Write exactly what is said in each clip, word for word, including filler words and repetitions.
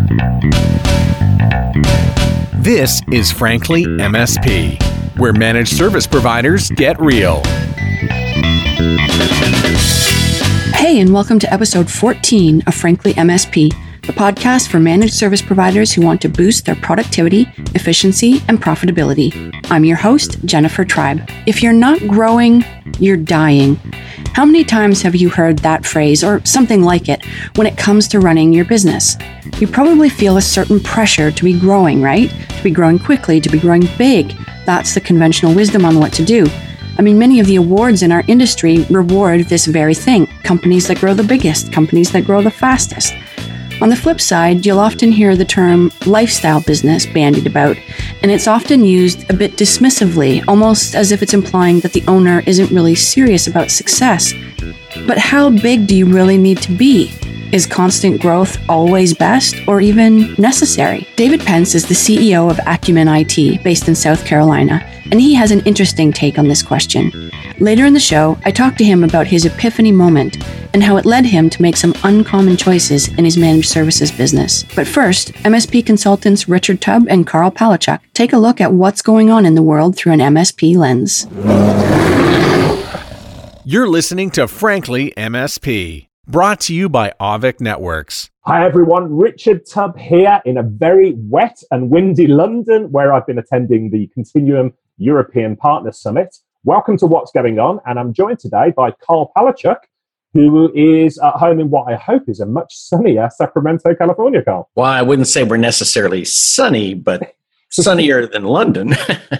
This is Frankly M S P, where managed service providers get real. Hey, and welcome to episode fourteen of Frankly M S P, the podcast for managed service providers who want to boost their productivity, efficiency, and profitability. I'm your host, Jennifer Tribe. If you're not growing, you're dying. How many times have you heard that phrase or something like it when it comes to running your business? You probably feel a certain pressure to be growing, right? To be growing quickly, to be growing big. That's the conventional wisdom on what to do. I mean, many of the awards in our industry reward this very thing. Companies that grow the biggest, companies that grow the fastest. On the flip side, you'll often hear the term lifestyle business bandied about, and it's often used a bit dismissively, almost as if it's implying that the owner isn't really serious about success. But how big do you really need to be? Is constant growth always best or even necessary? David Pence is the C E O of Acumen I T, based in South Carolina, and he has an interesting take on this question. Later in the show, I talked to him about his epiphany moment and how it led him to make some uncommon choices in his managed services business. But first, M S P consultants Richard Tubb and Carl Palachuk take a look at what's going on in the world through an M S P lens. You're listening to Frankly M S P, brought to you by Auvik Networks. Hi everyone, Richard Tubb here in a very wet and windy London, where I've been attending the Continuum European Partner Summit. Welcome to What's Going On, and I'm joined today by Carl Palachuk, who is at home in what I hope is a much sunnier Sacramento, California, Carl. Well, I wouldn't say we're necessarily sunny, but sunnier than London.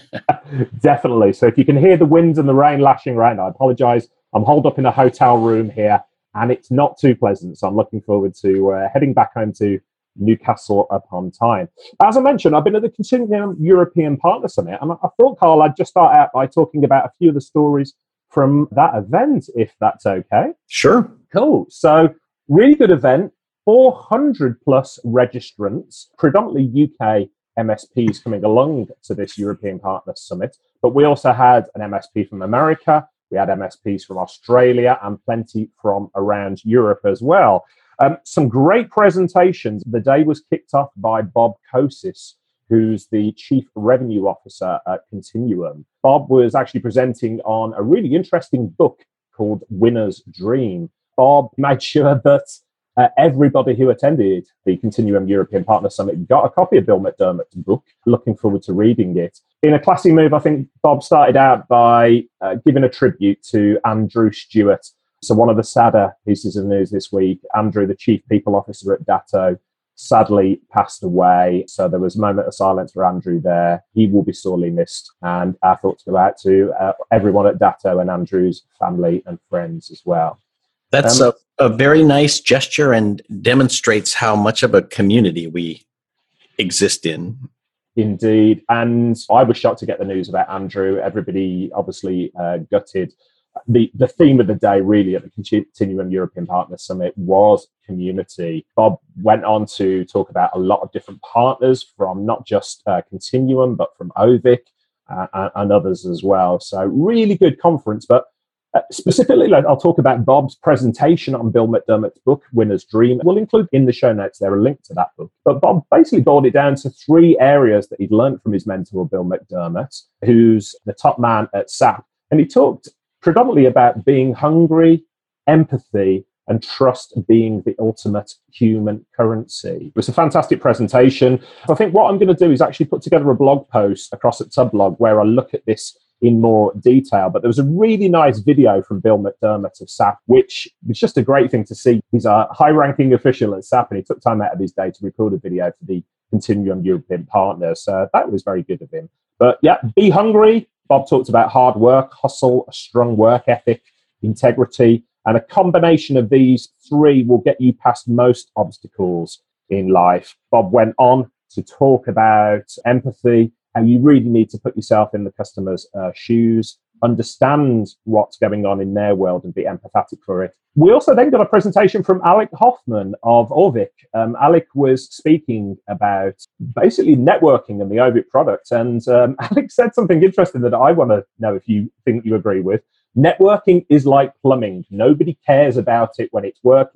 Definitely. So if you can hear the wind and the rain lashing right now, I apologize. I'm holed up in a hotel room here, and it's not too pleasant. So I'm looking forward to uh, heading back home to Newcastle upon Tyne. As I mentioned, I've been at the Continuum European Partner Summit, and I thought, Carl, I'd just start out by talking about a few of the stories from that event, if that's okay. Sure. Cool. So really good event, four hundred plus registrants, predominantly U K M S Ps coming along to this European Partner Summit. But we also had an M S P from America, we had M S Ps from Australia, and plenty from around Europe as well. Um, some great presentations. The day was kicked off by Bob Kosis, who's the Chief Revenue Officer at Continuum. Bob was actually presenting on a really interesting book called Winner's Dream. Bob made sure that uh, everybody who attended the Continuum European Partner Summit got a copy of Bill McDermott's book. Looking forward to reading it. In a classy move, I think Bob started out by uh, giving a tribute to Andrew Stewart. So one of the sadder pieces of news this week, Andrew, the Chief People Officer at Datto, sadly passed away. So there was a moment of silence for Andrew there. He will be sorely missed. And our thoughts go out to uh, everyone at Datto and Andrew's family and friends as well. That's um, a, a very nice gesture and demonstrates how much of a community we exist in. Indeed. And I was shocked to get the news about Andrew. Everybody obviously uh, gutted. The, the theme of the day really at the Continuum European Partner Summit was community. Bob went on to talk about a lot of different partners from not just uh, Continuum, but from Auvik uh, and, and others as well. So really good conference. But uh, specifically, like, I'll talk about Bob's presentation on Bill McDermott's book, Winner's Dream. We'll include in the show notes there a link to that book. But Bob basically boiled it down to three areas that he'd learned from his mentor, Bill McDermott, who's the top man at S A P. And he talked predominantly about being hungry, empathy, and trust being the ultimate human currency. It was a fantastic presentation. I think what I'm going to do is actually put together a blog post across at Tublog where I look at this in more detail. But there was a really nice video from Bill McDermott of S A P, which was just a great thing to see. He's a high-ranking official at S A P, and he took time out of his day to record a video for the Continuum European Partners. So that was very good of him. But yeah, be hungry. Bob talked about hard work, hustle, a strong work ethic, integrity, and a combination of these three will get you past most obstacles in life. Bob went on to talk about empathy, how you really need to put yourself in the customer's uh, shoes, understand what's going on in their world and be empathetic for it. We also then got a presentation from Alec Hoffman of Auvik. Um, Alec was speaking about basically networking and the Auvik product. And um, Alec said something interesting that I want to know if you think you agree with. Networking is like plumbing. Nobody cares about it when it's working.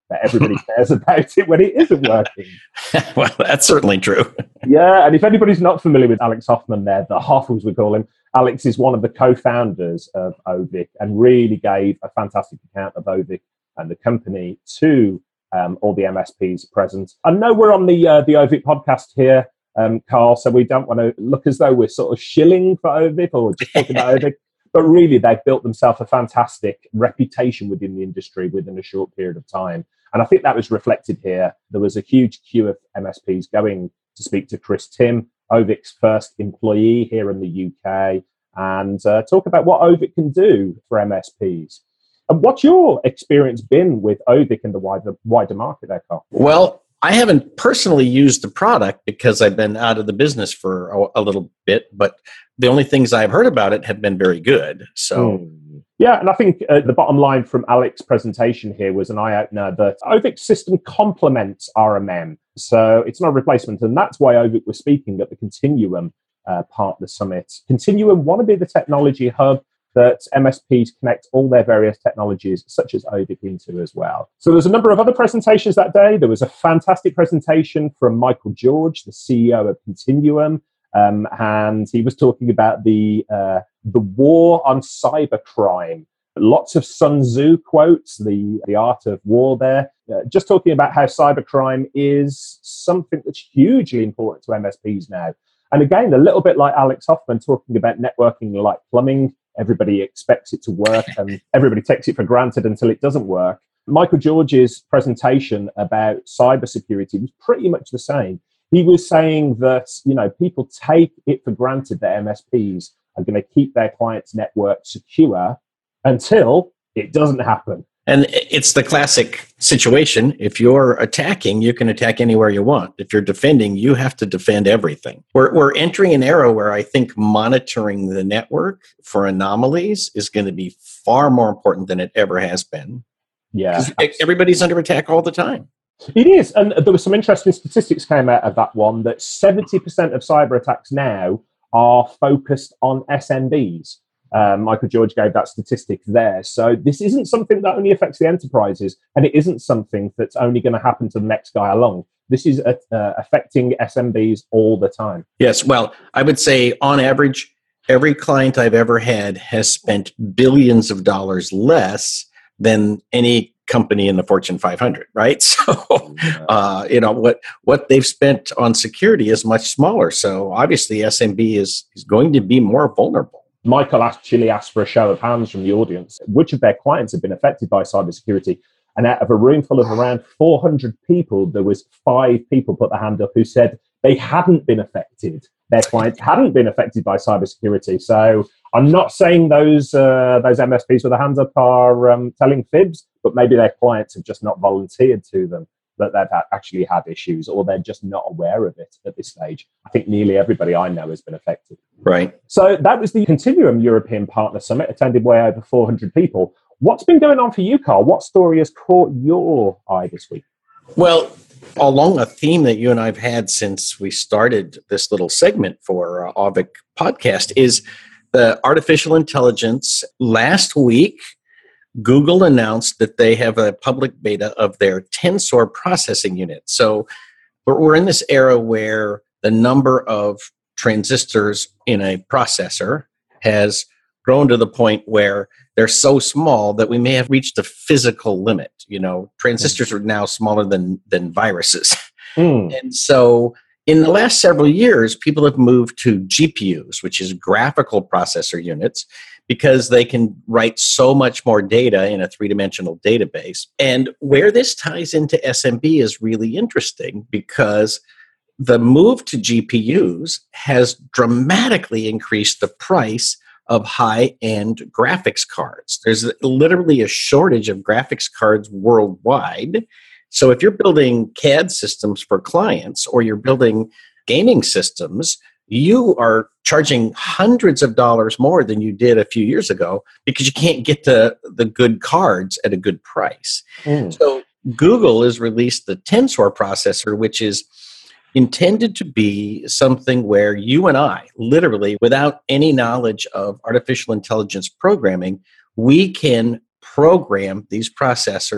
but everybody cares about it when it isn't working. Well, that's certainly true. Yeah, and if anybody's not familiar with Alex Hoffman there, the Hoff as we call him, Alex is one of the co-founders of Ovic and really gave a fantastic account of Ovic and the company to um, all the M S Ps present. I know we're on the uh, the Ovic podcast here, um, Carl, so we don't want to look as though we're sort of shilling for Ovic or just talking about Ovic, but really they've built themselves a fantastic reputation within the industry within a short period of time. And I think that was reflected here. There was a huge queue of M S Ps going to speak to Chris Tim, Ovic's first employee here in the U K, and uh, talk about what Ovic can do for M S Ps. And what's your experience been with Ovic and the wider, wider market there, Carl? Well, I haven't personally used the product because I've been out of the business for a, a little bit, but the only things I've heard about it have been very good. So, mm. yeah, and I think uh, the bottom line from Alex's presentation here was an eye-opener that Ovic's system complements R M M. So it's not a replacement, and that's why Ovic was speaking at the Continuum uh, Partner Summit. Continuum want to be the technology hub that M S Ps connect all their various technologies, such as Ovic, into as well. So there's a number of other presentations that day. There was a fantastic presentation from Michael George, the C E O of Continuum, um, and he was talking about the uh, the war on cybercrime. Lots of Sun Tzu quotes, the, the art of war there, uh, just talking about how cybercrime is something that's hugely important to M S Ps now. And again, a little bit like Alex Hoffman talking about networking like plumbing. Everybody expects it to work and everybody takes it for granted until it doesn't work. Michael George's presentation about cybersecurity was pretty much the same. He was saying that, you know, people take it for granted that M S Ps are going to keep their clients' network secure until it doesn't happen. And it's the classic situation. If you're attacking, you can attack anywhere you want. If you're defending, you have to defend everything. We're, we're entering an era where I think monitoring the network for anomalies is going to be far more important than it ever has been. Yeah. Everybody's under attack all the time. It is. And there were some interesting statistics came out of that one, that seventy percent of cyber attacks now are focused on S M Bs. Um, Michael George gave that statistic there. So this isn't something that only affects the enterprises, and it isn't something that's only going to happen to the next guy along. This is uh, uh, affecting S M Bs all the time. Yes. Well, I would say on average, every client I've ever had has spent billions of dollars less than any company in the Fortune five hundred, right? So, uh, you know, what, what they've spent on security is much smaller. So obviously S M B is, is going to be more vulnerable. Michael actually asked for a show of hands from the audience, which of their clients have been affected by cybersecurity. And out of a room full of around four hundred people, there was five people put their hand up who said they hadn't been affected. Their clients hadn't been affected by cybersecurity. So I'm not saying those uh, those M S Ps with their hands up are um, telling fibs, but maybe their clients have just not volunteered to them that they've actually had issues, or they're just not aware of it at this stage. I think nearly everybody I know has been affected. Right. So that was the Continuum European Partner Summit, attended by over four hundred people. What's been going on for you, Carl? What story has caught your eye this week? Well, along a theme that you and I have had since we started this little segment for uh, Ovic podcast is the artificial intelligence. Last week, Google announced that they have a public beta of their Tensor processing unit. So we're in this era where the number of transistors in a processor has grown to the point where they're so small that we may have reached a physical limit. You know, transistors are now smaller than, than viruses. Mm. And so in the last several years, people have moved to G P Us, which is graphical processor units, because they can write so much more data in a three-dimensional database. And where this ties into S M B is really interesting, because the move to G P Us has dramatically increased the price of high-end graphics cards. There's literally a shortage of graphics cards worldwide. So if you're building C A D systems for clients, or you're building gaming systems, you are charging hundreds of dollars more than you did a few years ago because you can't get the, the good cards at a good price. Mm. So Google has released the Tensor processor, which is intended to be something where you and I, literally, without any knowledge of artificial intelligence programming, we can program these processors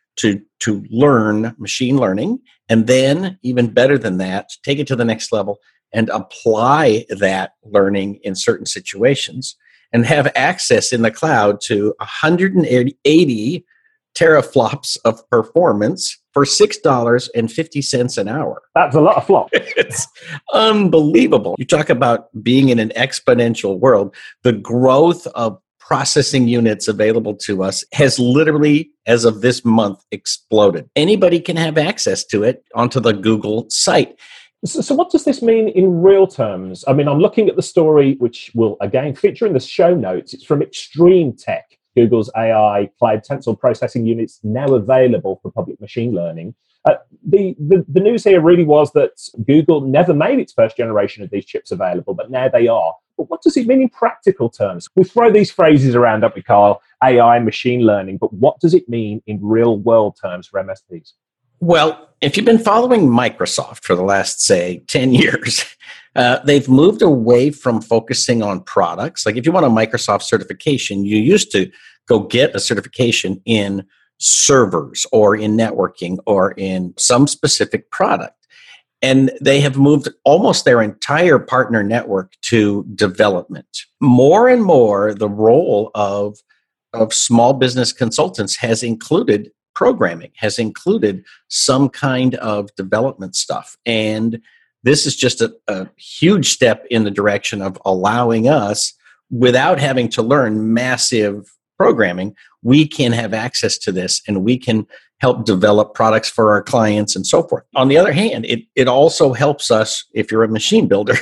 to, to learn machine learning, and then, even better than that, take it to the next level and apply that learning in certain situations and have access in the cloud to one hundred eighty teraflops of performance for six dollars and fifty cents an hour. That's a lot of flop. It's unbelievable. You talk about being in an exponential world. The growth of processing units available to us has literally, as of this month, exploded. Anybody can have access to it onto the Google site. So, so what does this mean in real terms? I mean, I'm looking at the story, which will, again, feature in the show notes. It's from Extreme Tech. Google's A I cloud tensor processing units now available for public machine learning. Uh, the, the, the news here really was that Google never made its first generation of these chips available, but now they are. But what does it mean in practical terms? We throw these phrases around, don't we, Carl? A I, machine learning, but what does it mean in real world terms for M S Ps? Well, if you've been following Microsoft for the last, say, ten years, uh, they've moved away from focusing on products. Like if you want a Microsoft certification, you used to go get a certification in servers or in networking or in some specific product. And they have moved almost their entire partner network to development. More and more, the role of, of small business consultants has included programming, has included some kind of development stuff. And this is just a, a huge step in the direction of allowing us, without having to learn massive programming, we can have access to this and we can help develop products for our clients and so forth. On the other hand, it, it also helps us, if you're a machine builder,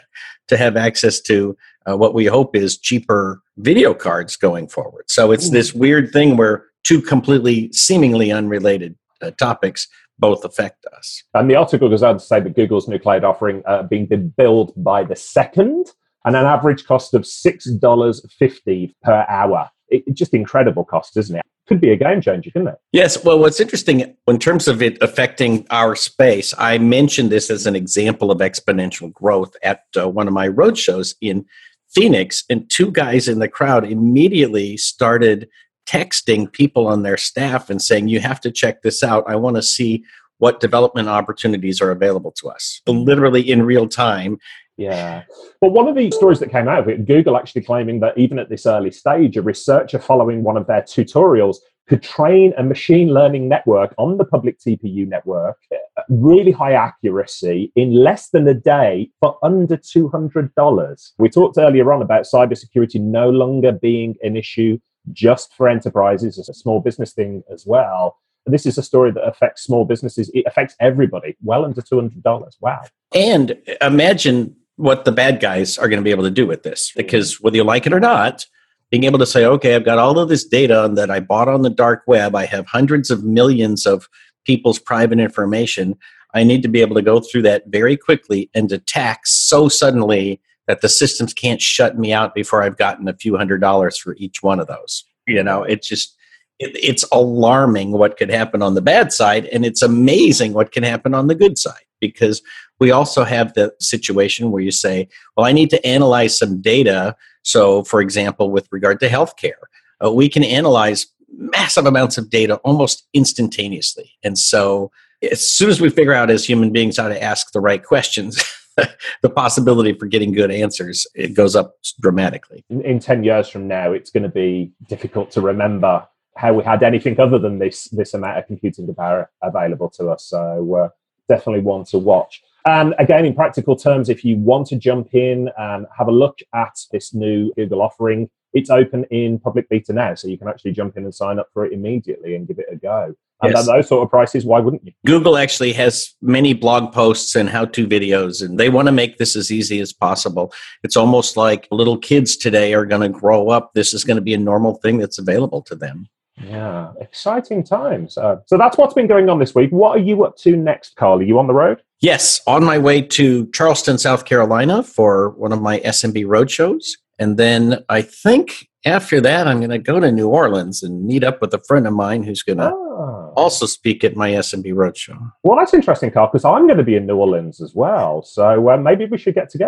to have access to uh, what we hope is cheaper video cards going forward. So it's this weird thing where two completely seemingly unrelated uh, topics both affect us. And the article goes on to say that Google's new cloud offering uh, being billed by the second and an average cost of six dollars fifty per hour. It, it's just incredible cost, isn't it? Could be a game changer, couldn't it? Yes. Well, what's interesting in terms of it affecting our space, I mentioned this as an example of exponential growth at uh, one of my roadshows in Phoenix, and two guys in the crowd immediately started texting people on their staff and saying, you have to check this out. I want to see what development opportunities are available to us, literally in real time. Yeah. Well, one of the stories that came out of it, Google actually claiming that even at this early stage, a researcher following one of their tutorials could train a machine learning network on the public T P U network, really high accuracy, in less than a day for under two hundred dollars. We talked earlier on about cybersecurity no longer being an issue just for enterprises. It's a small business thing as well. This is a story that affects small businesses. It affects everybody, well under two hundred dollars. Wow. And imagine what the bad guys are going to be able to do with this, because whether you like it or not, being able to say, okay, I've got all of this data that I bought on the dark web. I have hundreds of millions of people's private information. I need to be able to go through that very quickly and attack so suddenly that the systems can't shut me out before I've gotten a few hundred dollars for each one of those. You know, it's just, it, it's alarming what could happen on the bad side, and it's amazing what can happen on the good side, because we also have the situation where you say, well, I need to analyze some data. So, for example, with regard to healthcare, uh, we can analyze massive amounts of data almost instantaneously. And so as soon as we figure out as human beings how to ask the right questions, the possibility for getting good answers, it goes up dramatically. In ten years from now, it's going to be difficult to remember how we had anything other than this this amount of computing power available to us. So uh, definitely one to watch. And again, in practical terms, if you want to jump in and have a look at this new Google offering, it's open in public beta now. So you can actually jump in and sign up for it immediately and give it a go. And Yes. at those sort of prices, why wouldn't you? Google actually has many blog posts and how-to videos, and they want to make this as easy as possible. It's almost like little kids today are going to grow up. This is going to be a normal thing that's available to them. Yeah, exciting times. Uh, so that's what's been going on this week. What are you up to next, Carl? Are you on the road? Yes, on my way to Charleston, South Carolina for one of my S M B roadshows. And then I think after that, I'm going to go to New Orleans and meet up with a friend of mine who's going to Oh. also speak at my S M B roadshow. Well, that's interesting, Carl, because I'm going to be in New Orleans as well. So uh, maybe we should get together.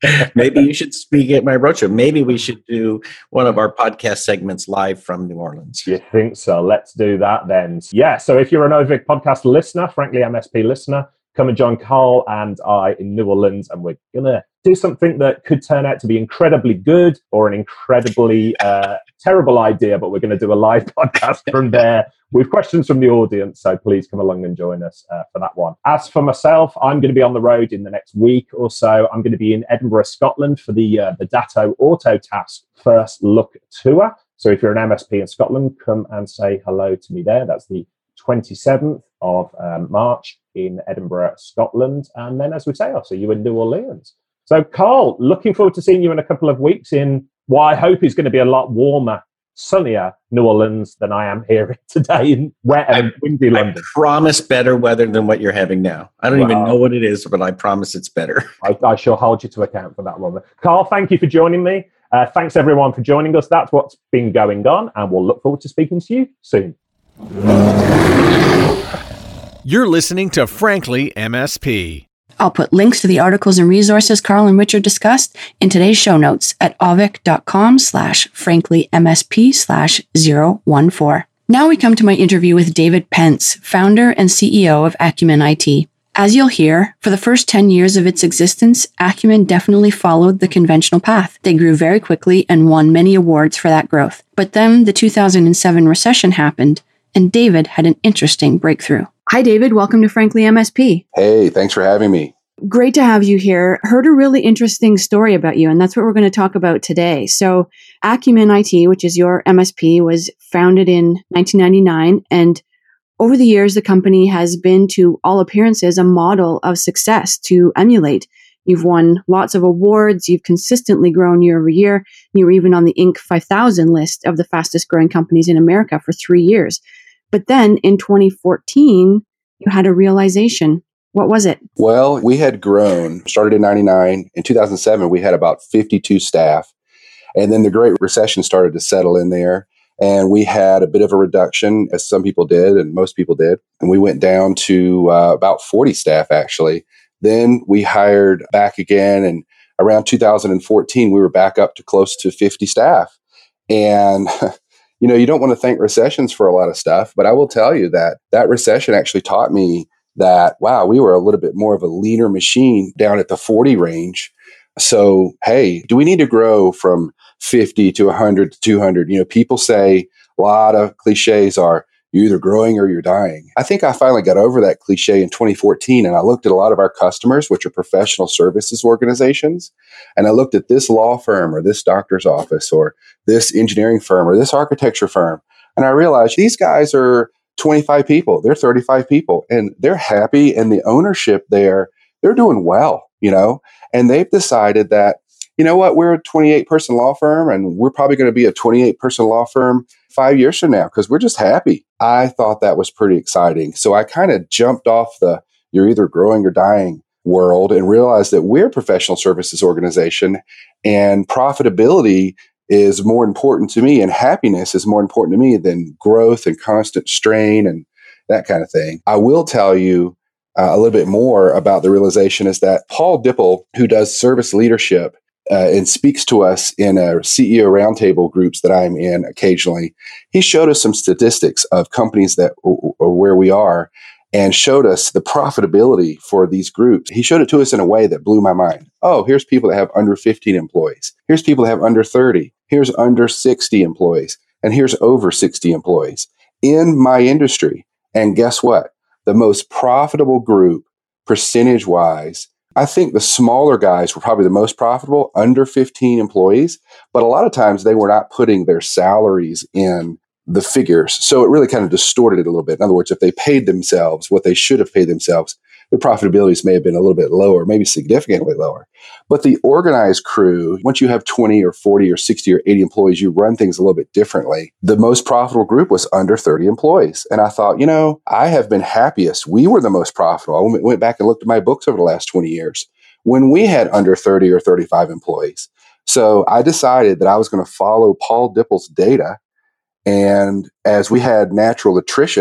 Maybe you should speak at my roadshow. Maybe we should do one of our podcast segments live from New Orleans. You think so? Let's do that then. Yeah, so if you're an Ovic podcast listener, Frankly M S P listener, come and join Carl and I in New Orleans, and we're going to do something that could turn out to be incredibly good or an incredibly uh, terrible idea, but we're going to do a live podcast from there with questions from the audience. So please come along and join us uh, for that one. As for myself, I'm going to be on the road in the next week or so. I'm going to be in Edinburgh, Scotland for the uh, the Datto Autotask First Look Tour. So if you're an M S P in Scotland, come and say hello to me there. That's the twenty-seventh of um, March in Edinburgh, Scotland. And then, as we say, I'll see you in New Orleans. So, Carl, looking forward to seeing you in a couple of weeks in what I hope is going to be a lot warmer, sunnier New Orleans than I am here today in wet and windy London. I promise better weather than what you're having now. I don't Wow. even know what it is, but I promise it's better. I, I shall hold you to account for that one. Carl, thank you for joining me. Uh, thanks, everyone, for joining us. That's what's been going on, and we'll look forward to speaking to you soon. You're listening to Frankly M S P. I'll put links to the articles and resources Carl and Richard discussed in today's show notes at ovic.com slash franklymsp slash 014. Now we come to my interview with David Pence, founder and C E O of Acumen I T. As you'll hear, for the first ten years of its existence, Acumen definitely followed the conventional path. They grew very quickly and won many awards for that growth. But then the two thousand seven recession happened, and David had an interesting breakthrough. Hi, David. Welcome to Frankly M S P. Hey, thanks for having me. Great to have you here. Heard a really interesting story about you, and that's what we're going to talk about today. So Acumen I T, which is your M S P, was founded in nineteen ninety-nine, and over the years, the company has been, to all appearances, a model of success to emulate. You've won lots of awards. You've consistently grown year over year. You were even on the Inc five thousand list of the fastest growing companies in America for three years. But then in twenty fourteen, you had a realization. What was it? Well, we had grown, started in ninety-nine. In two thousand seven, we had about fifty-two staff. And then the Great Recession started to settle in there. And we had a bit of a reduction, as some people did, and most people did. And we went down to uh, about forty staff, actually. Then we hired back again. And around two thousand fourteen, we were back up to close to fifty staff. And you know, you don't want to thank recessions for a lot of stuff, but I will tell you that that recession actually taught me that, wow, we were a little bit more of a leaner machine down at the forty range. So, hey, do we need to grow from fifty to one hundred to two hundred? You know, people say a lot of cliches are, you're either growing or you're dying. I think I finally got over that cliche in twenty fourteen, and I looked at a lot of our customers, which are professional services organizations, and I looked at this law firm or this doctor's office or this engineering firm or this architecture firm, and I realized these guys are twenty-five people, they're thirty-five people, and they're happy, and the ownership there, they're doing well, you know, and they've decided that, you know what, we're a twenty-eight person law firm, and we're probably going to be a twenty-eight person law firm five years from now because we're just happy. I thought that was pretty exciting. So I kind of jumped off the you're either growing or dying world and realized that we're a professional services organization, and profitability is more important to me, and happiness is more important to me than growth and constant strain and that kind of thing. I will tell you uh, a little bit more about the realization is that Paul Dipple, who does service leadership, Uh, and speaks to us in a C E O roundtable groups that I'm in occasionally. He showed us some statistics of companies that are where we are and showed us the profitability for these groups. He showed it to us in a way that blew my mind. Oh, here's people that have under fifteen employees. Here's people that have under thirty. Here's under sixty employees. And here's over sixty employees in my industry. And guess what? The most profitable group, percentage-wise, I think the smaller guys were probably the most profitable, under fifteen employees, but a lot of times they were not putting their salaries in the figures. So it really kind of distorted it a little bit. In other words, if they paid themselves what they should have paid themselves, the profitabilities may have been a little bit lower, maybe significantly lower. But the organized crew, once you have twenty or forty or sixty or eighty employees, you run things a little bit differently. The most profitable group was under thirty employees. And I thought, you know, I have been happiest. We were the most profitable. I went back and looked at my books over the last twenty years when we had under thirty or thirty-five employees. So I decided that I was going to follow Paul Dipple's data. And as we had natural attrition,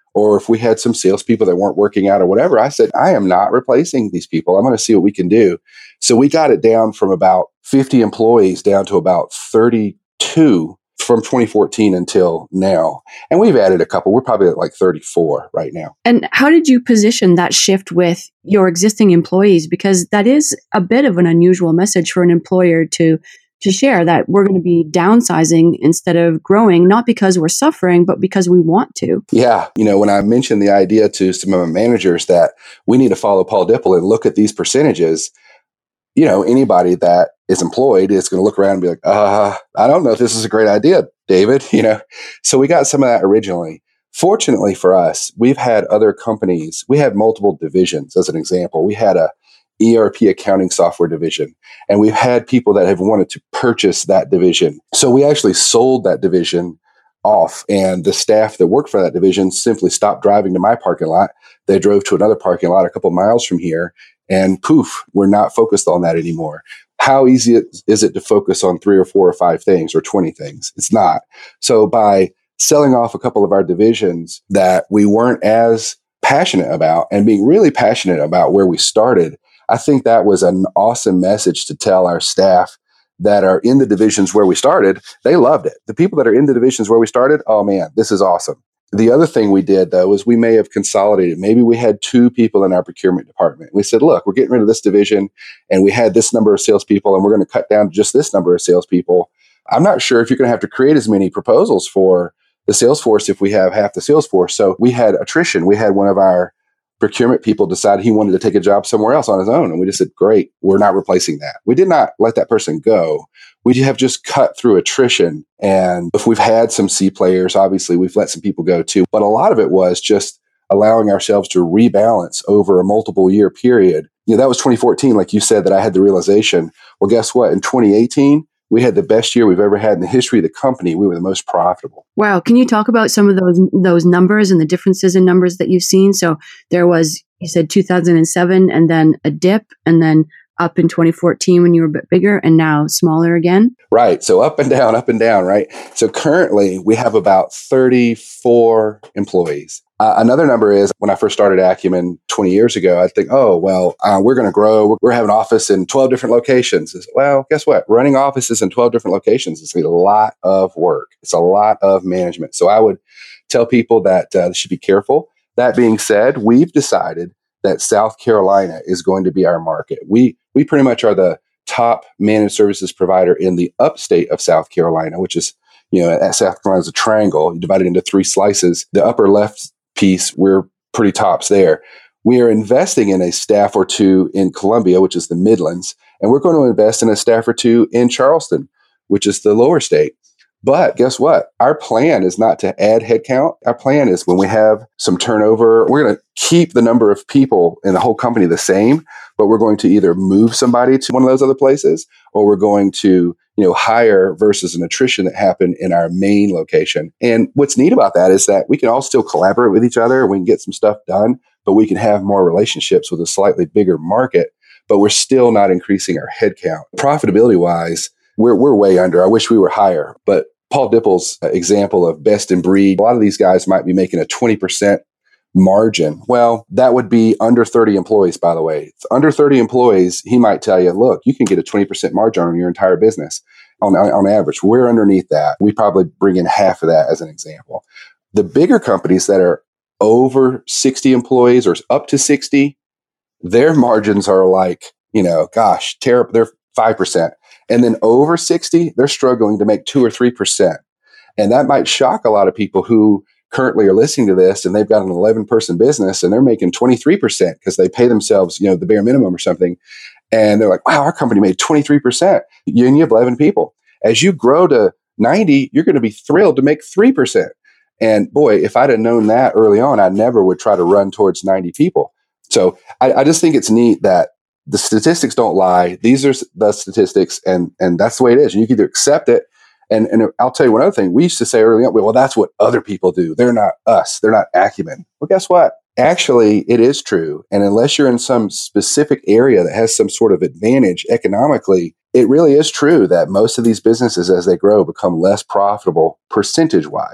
or if we had some salespeople that weren't working out or whatever, I said, I am not replacing these people. I'm going to see what we can do. So we got it down from about fifty employees down to about thirty-two from twenty fourteen until now. And we've added a couple. We're probably at like thirty-four right now. And how did you position that shift with your existing employees? Because that is a bit of an unusual message for an employer to to share, that we're going to be downsizing instead of growing, not because we're suffering, but because we want to. Yeah. You know, when I mentioned the idea to some of my managers that we need to follow Paul Dipple and look at these percentages, you know, anybody that is employed is going to look around and be like, uh, I don't know if this is a great idea, David, you know. So we got some of that originally. Fortunately for us, we've had other companies. We had multiple divisions. As an example, we had a E R P accounting software division, and we've had people that have wanted to purchase that division. So we actually sold that division off, and the staff that worked for that division simply stopped driving to my parking lot. They drove to another parking lot a couple miles from here, and poof, we're not focused on that anymore. How easy is it to focus on three or four or five things or twenty things? It's not. So by selling off a couple of our divisions that we weren't as passionate about and being really passionate about where we started, I think that was an awesome message to tell our staff that are in the divisions where we started. They loved it. The people that are in the divisions where we started, oh man, this is awesome. The other thing we did, though, is we may have consolidated. Maybe we had two people in our procurement department. We said, look, we're getting rid of this division, and we had this number of salespeople, and we're going to cut down to just this number of salespeople. I'm not sure if you're going to have to create as many proposals for the sales force if we have half the sales force. So we had attrition. We had one of our procurement people decide he wanted to take a job somewhere else on his own. And we just said, great, we're not replacing that. We did not let that person go. We have just cut through attrition. And if we've had some C players, obviously we've let some people go too. But a lot of it was just allowing ourselves to rebalance over a multiple year period. You know, that was twenty fourteen, like you said, that I had the realization. Well, guess what? In twenty eighteen, we had the best year we've ever had in the history of the company. We were the most profitable. Wow. Can you talk about some of those those numbers and the differences in numbers that you've seen? So there was, you said two thousand seven, and then a dip, and then up in twenty fourteen when you were a bit bigger, and now smaller again? Right. So up and down, up and down, right? So currently we have about thirty-four employees. Uh, another number is when I first started Acumen twenty years ago, I think, oh, well, uh, we're going to grow. We're, we're having an office in twelve different locations. It's, well, guess what? Running offices in twelve different locations is a lot of work. It's a lot of management. So I would tell people that uh, they should be careful. That being said, we've decided that South Carolina is going to be our market. We we pretty much are the top managed services provider in the upstate of South Carolina, which is, you know, at South Carolina is a triangle. You divide it into three slices. The upper left piece, we're pretty tops there. We are investing in a staff or two in Columbia, which is the Midlands, and we're going to invest in a staff or two in Charleston, which is the lower state. But guess what? Our plan is not to add headcount. Our plan is when we have some turnover, we're going to keep the number of people in the whole company the same, but we're going to either move somebody to one of those other places, or we're going to, you know, hire versus an attrition that happened in our main location. And what's neat about that is that we can all still collaborate with each other. We can get some stuff done, but we can have more relationships with a slightly bigger market, but we're still not increasing our headcount. Profitability wise, we're, we're way under. I wish we were higher, but Paul Dipple's example of best in breed, a lot of these guys might be making a twenty percent margin. Well, that would be under thirty employees, by the way. It's under thirty employees, he might tell you, look, you can get a twenty percent margin on your entire business on, on average. We're underneath that. We probably bring in half of that as an example. The bigger companies that are over sixty employees or up to sixty, their margins are like, you know, gosh, terrible. They're five percent. And then over sixty, they're struggling to make two or three percent. And that might shock a lot of people who currently are listening to this and they've got an eleven person business and they're making twenty-three percent because they pay themselves, you know, the bare minimum or something. And they're like, wow, our company made twenty-three percent. You, and you have eleven people. As you grow to ninety, you're going to be thrilled to make three percent. And boy, if I'd have known that early on, I never would try to run towards ninety people. So I, I just think it's neat that the statistics don't lie. These are the statistics, and and that's the way it is. And you can either accept it, and and I'll tell you one other thing. We used to say early on, well, that's what other people do. They're not us. They're not Acumen. Well, guess what? Actually, it is true. And unless you're in some specific area that has some sort of advantage economically, it really is true that most of these businesses, as they grow, become less profitable percentage-wise.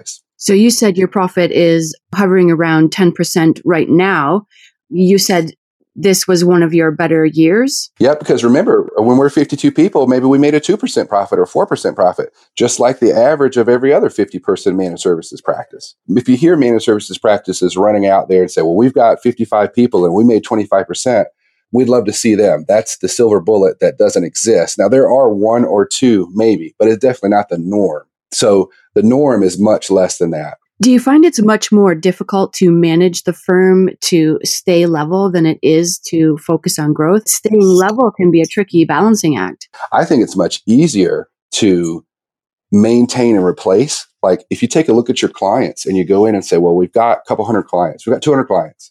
So you said your profit is hovering around ten percent right now. You said this was one of your better years? Yeah, because remember, when we're fifty-two people, maybe we made a two percent profit or four percent profit, just like the average of every other fifty-person managed services practice. If you hear managed services practices running out there and say, well, we've got fifty-five people and we made twenty-five percent, we'd love to see them. That's the silver bullet that doesn't exist. Now, there are one or two, maybe, but it's definitely not the norm. So the norm is much less than that. Do you find it's much more difficult to manage the firm to stay level than it is to focus on growth? Staying level can be a tricky balancing act. I think it's much easier to maintain and replace. Like if you take a look at your clients and you go in and say, well, we've got a couple hundred clients, we've got two hundred clients.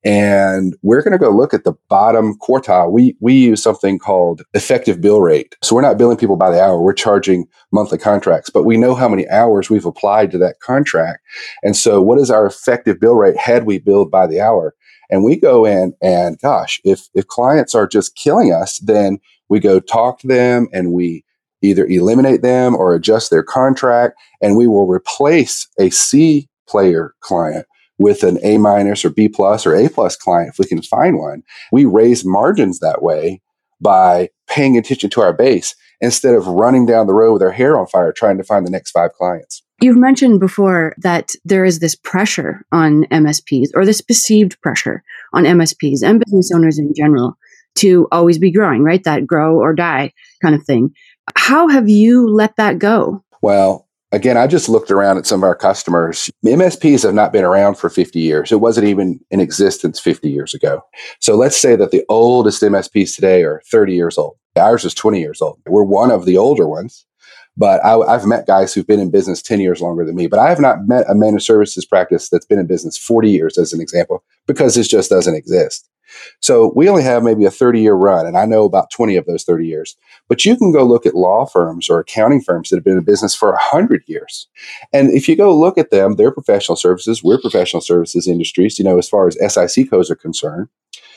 And we're going to go look at the bottom quartile. We we use something called effective bill rate. So we're not billing people by the hour. We're charging monthly contracts, but we know how many hours we've applied to that contract. And so what is our effective bill rate had we billed by the hour? And we go in and gosh, if if clients are just killing us, then we go talk to them and we either eliminate them or adjust their contract, and we will replace a C player client with an A minus or B plus or A plus client if we can find one. We raise margins that way by paying attention to our base instead of running down the road with our hair on fire trying to find the next five clients. You've mentioned before that there is this pressure on M S Ps, or this perceived pressure on M S Ps and business owners in general to always be growing, right? That grow or die kind of thing. How have you let that go? Well, again, I just looked around at some of our customers. M S Ps have not been around for fifty years. It wasn't even in existence fifty years ago. So let's say that the oldest M S Ps today are thirty years old. Ours is twenty years old. We're one of the older ones, but I, I've met guys who've been in business ten years longer than me. But I have not met a managed services practice that's been in business forty years, as an example, because this just doesn't exist. So we only have maybe a thirty-year run, and I know about twenty of those thirty years. But you can go look at law firms or accounting firms that have been in business for one hundred years. And if you go look at them, they're professional services. We're professional services industries, you know, as far as S I C codes are concerned.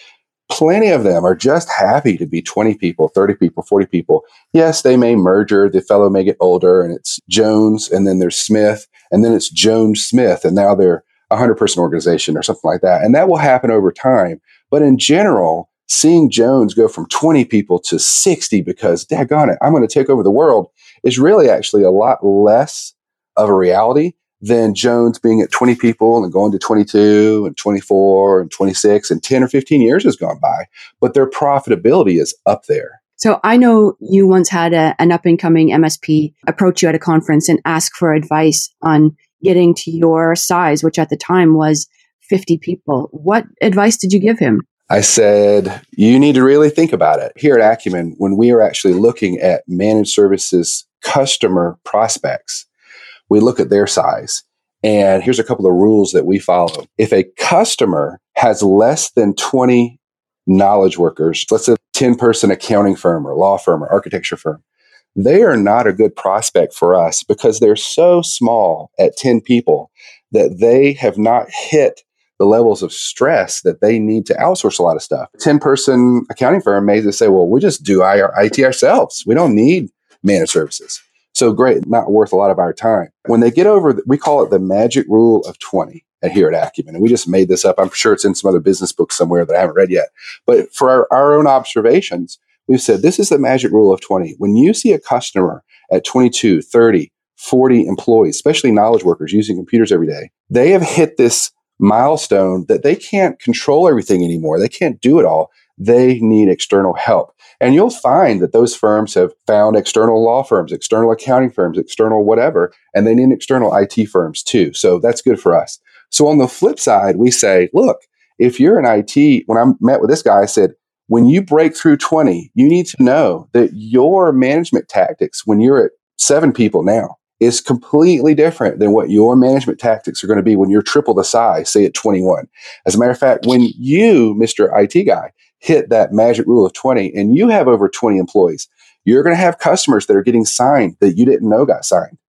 Plenty of them are just happy to be twenty people, thirty people, forty people. Yes, they may merger. The fellow may get older, and it's Jones, and then there's Smith, and then it's Jones Smith, and now they're a hundred-person organization or something like that. And that will happen over time. But in general, seeing Jones go from twenty people to sixty because, daggone it, I'm going to take over the world, is really actually a lot less of a reality than Jones being at twenty people and going to twenty-two and twenty-four and twenty-six, and ten or fifteen years has gone by. But their profitability is up there. So I know you once had a, an up-and-coming M S P approach you at a conference and ask for advice on getting to your size, which at the time was fifty people. What advice did you give him? I said, you need to really think about it. Here at Acumen, when we are actually looking at managed services customer prospects, we look at their size. And here's a couple of rules that we follow. If a customer has less than twenty knowledge workers, let's say a ten-person accounting firm or law firm or architecture firm, they are not a good prospect for us because they're so small at ten people that they have not hit the levels of stress that they need to outsource a lot of stuff. ten-person accounting firm may just say, well, we just do our I T ourselves. We don't need managed services. So great, not worth a lot of our time. When they get over, we call it the magic rule of twenty at here at Acumen. And we just made this up. I'm sure it's in some other business books somewhere that I haven't read yet. But for our, our own observations, we've said this is the magic rule of twenty. When you see a customer at twenty-two, thirty, forty employees, especially knowledge workers using computers every day, they have hit this milestone that they can't control everything anymore. They can't do it all. They need external help. And you'll find that those firms have found external law firms, external accounting firms, external whatever, and they need external I T firms too. So that's good for us. So on the flip side, we say, look, if you're in I T, when I met with this guy, I said, when you break through twenty, you need to know that your management tactics when you're at seven people now is completely different than what your management tactics are going to be when you're triple the size, say at twenty-one. As a matter of fact, when you, Mister I T guy, hit that magic rule of twenty and you have over twenty employees, you're going to have customers that are getting signed that you didn't know got signed.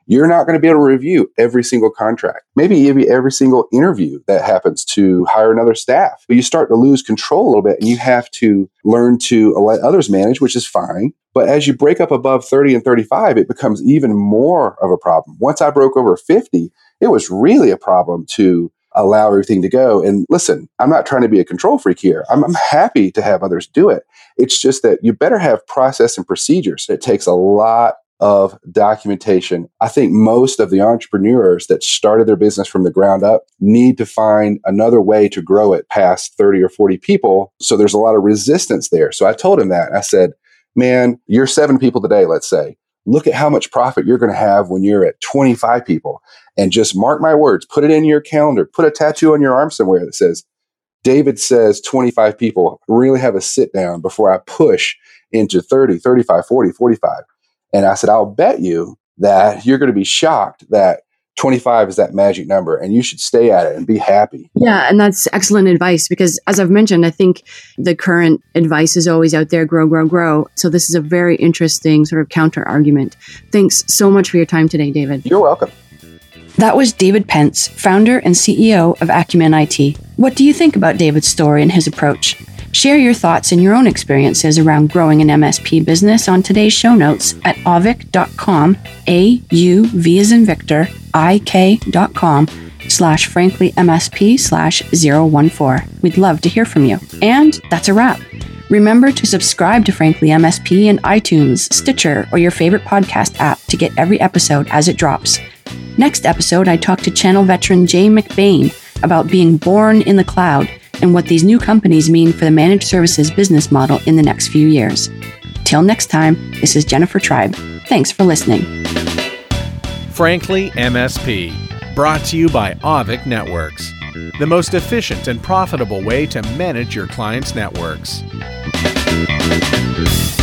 You're not going to be able to review every single contract, maybe even every single interview that happens to hire another staff. But you start to lose control a little bit, and you have to learn to let others manage, which is fine. But as you break up above thirty and thirty-five, it becomes even more of a problem. Once I broke over fifty, it was really a problem to allow everything to go. And listen, I'm not trying to be a control freak here. I'm, I'm happy to have others do it. It's just that you better have process and procedures. It takes a lot of documentation. I think most of the entrepreneurs that started their business from the ground up need to find another way to grow it past thirty or forty people. So there's a lot of resistance there. So I told him that. I said, man, you're seven people today, let's say. Look at how much profit you're going to have when you're at twenty-five people. And just mark my words, put it in your calendar, put a tattoo on your arm somewhere that says, David says twenty-five people. Really have a sit down before I push into thirty, thirty-five, forty, forty-five. And I said, I'll bet you that you're going to be shocked that twenty-five is that magic number, and you should stay at it and be happy. Yeah, and that's excellent advice because, as I've mentioned, I think the current advice is always out there, grow, grow, grow. So this is a very interesting sort of counter argument. Thanks so much for your time today, David. You're welcome. That was David Pence, founder and C E O of Acumen I T. What do you think about David's story and his approach? Share your thoughts and your own experiences around growing an M S P business on today's show notes at auvic dot com, A U V as in Victor, I K dot com, slash frankly M S P slash zero one four. We'd love to hear from you. And that's a wrap. Remember to subscribe to Frankly M S P in iTunes, Stitcher, or your favorite podcast app to get every episode as it drops. Next episode, I talk to channel veteran Jay McBain about being born in the cloud and what these new companies mean for the managed services business model in the next few years. Till next time, this is Jennifer Tribe. Thanks for listening. Frankly M S P, brought to you by Auvic Networks, the most efficient and profitable way to manage your clients' networks.